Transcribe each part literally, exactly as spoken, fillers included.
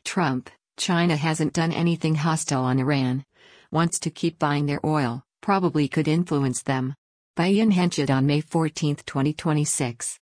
Trump, China hasn't done anything hostile on Iran. Wants to keep buying their oil, probably could influence them. By Ian Henchett on May fourteenth, twenty twenty-six.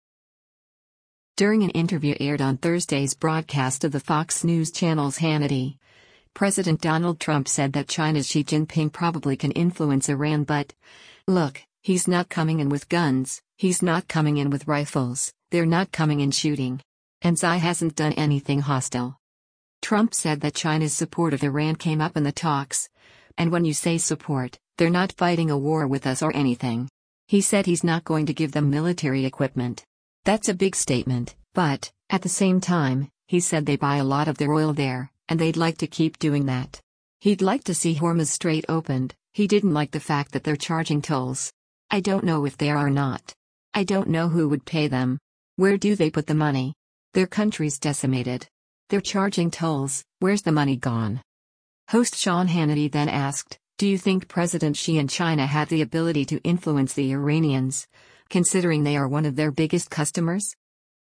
During an interview aired on Thursday's broadcast of the Fox News Channel's Hannity, President Donald Trump said that China's Xi Jinping probably can influence Iran, but, look, he's not coming in with guns, he's not coming in with rifles, they're not coming in shooting. And Xi hasn't done anything hostile. Trump said that China's support of Iran came up in the talks. And when you say support, they're not fighting a war with us or anything. He said he's not going to give them military equipment. That's a big statement, but, at the same time, he said they buy a lot of their oil there, and they'd like to keep doing that. He'd like to see Hormuz Strait opened. He didn't like the fact that they're charging tolls. I don't know if they are or not. I don't know who would pay them. Where do they put the money? Their country's decimated. They're charging tolls, where's the money gone? Host Sean Hannity then asked, do you think President Xi and China have the ability to influence the Iranians, considering they are one of their biggest customers?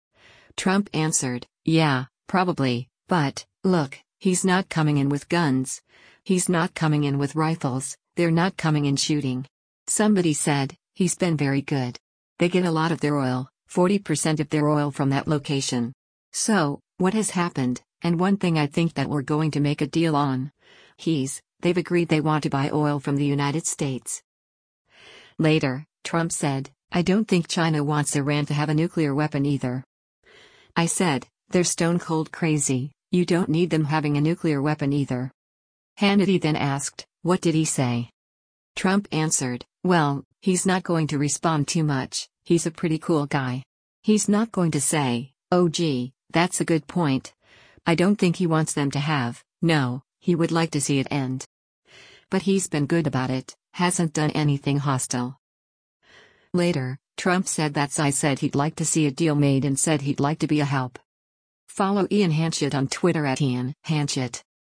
Trump answered, yeah, probably, but, look, he's not coming in with guns. He's not coming in with rifles, they're not coming in shooting. Somebody said, he's been very good. They get a lot of their oil, forty percent of their oil from that location. So, what has happened, and one thing I think that we're going to make a deal on. He's, they've agreed they want to buy oil from the United States. Later, Trump said, I don't think China wants Iran to have a nuclear weapon either. I said, they're stone cold crazy, you don't need them having a nuclear weapon either. Hannity then asked, what did he say? Trump answered, well, he's not going to respond too much, he's a pretty cool guy. He's not going to say, oh gee, that's a good point. I don't think he wants them to have, no, he would like to see it end. But he's been good about it, hasn't done anything hostile. Later, Trump said that Xi said he'd like to see a deal made and said he'd like to be a help. Follow Ian Henchett on Twitter at Ian Henchett.